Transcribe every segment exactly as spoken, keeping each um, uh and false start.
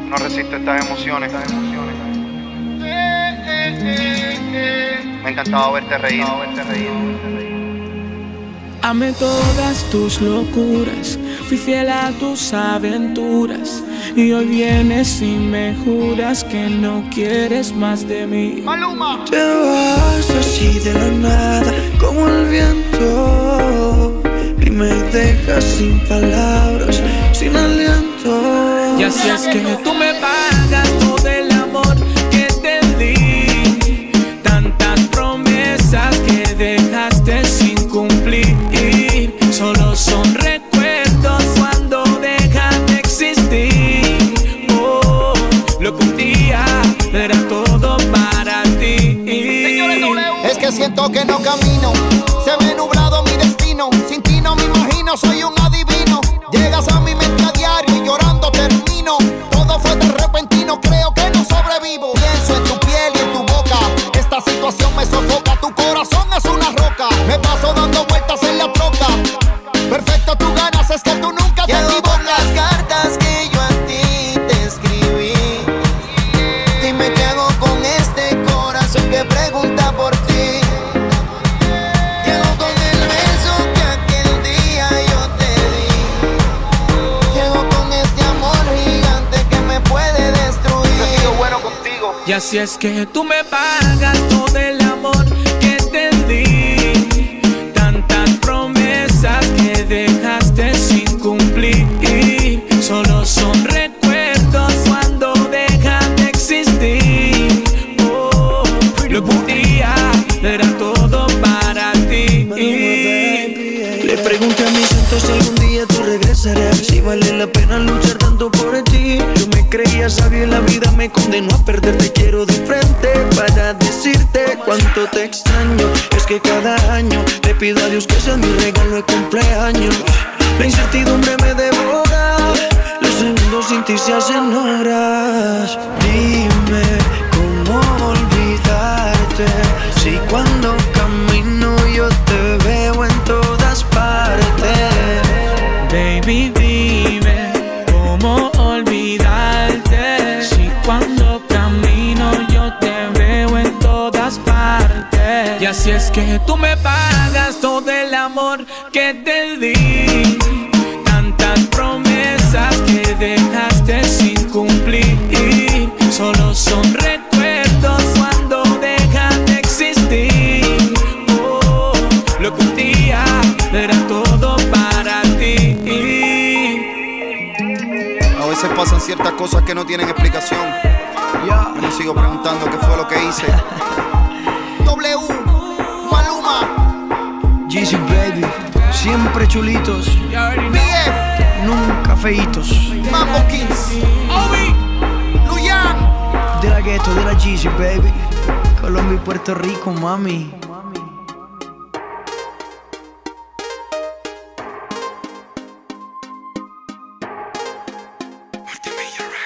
No resisto estas emociones. Estas emociones. Me encantaba verte reír. Verte reír. Amé todas tus locuras, fui fiel a tus aventuras, y hoy vienes y me juras que no quieres más de mí. Maluma. Te vas así de la nada, como el viento, y me dejas sin palabras, sin aliento. Y así es que tú me pagas todo el amor que te di, tantas promesas que dejaste sin cumplir. Solo son recuerdos cuando dejan de existir. Oh, lo que un día era todo para ti. Es que siento que no camino, se ve nublado mi destino. Sin ti no me imagino, soy un adivino. Llegas a mi mente a diario y llorando termino. Todo fue tan repentino, creo que no sobrevivo. Pienso en tu piel y en tu boca, esta situación me sofoca. Tu corazón es una roca, me paso dando vueltas en la troca. Perfecto, tú ganas, es que tú nunca te Llego equivocas. con las cartas que yo a ti te escribí. Dime qué hago con este corazón que pregunta por ti. Llego con el beso que aquel día yo te di. Llego con este amor gigante que me puede destruir. Yo he sido bueno contigo. Y así es que tú me pagas todo el amor que te di, tantas promesas que dejaste sin cumplir. Solo son recuerdos cuando dejan de existir. Oh, lo que un día era todo para ti. Le pregunté a mis santos si algún día tú regresarás, si vale la pena luchar tanto por ti. Yo me creía sabio y la vida me condenó a perderte. Quiero de frente para decirte cuánto te extraño. Es que cada año le pido a Dios que sea mi regalo de cumpleaños. La incertidumbre me devora, los segundos sin ti se hacen horas. Dime cómo olvidarte, si cuando camino yo te veo en todas partes. Baby, dime cómo olvidarte, si cuando camino yo te veo en todas partes. Y así es que tú me pagas todo el amor que te di, tantas promesas que dejaste sin cumplir. Solo son recuerdos cuando dejan de existir. Oh, lo que un día era todo para ti. A veces pasan ciertas cosas que no tienen explicación. Ya, Yo me sigo preguntando qué fue lo que hice. W, Maluma, Jeezy baby, siempre chulitos, B F, nunca feitos. Mambo Kings, Luyan. De la gueto, de la Jeezy baby, Colombia y Puerto Rico, mami.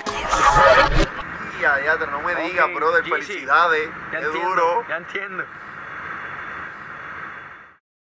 Ya, ya, no me digas, brother, felicidades. Ya Qué entiendo, duro. ya entiendo.